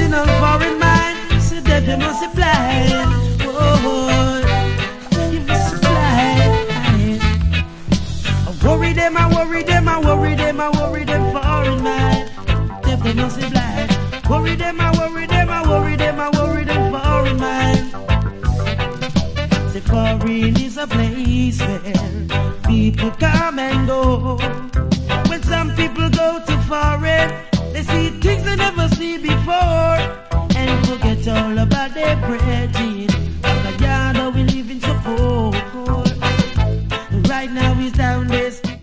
all foreign mind. So that they must supply. Oh, you must supply. I worry them, I worry them, I worry them, I worry them foreign mind. That they must supply. Worry them, I worry them, I worry them, I worry them foreign mind. The foreign is a place where people come and go. When some people go to foreign, they see things they never see before and forget all about their brain.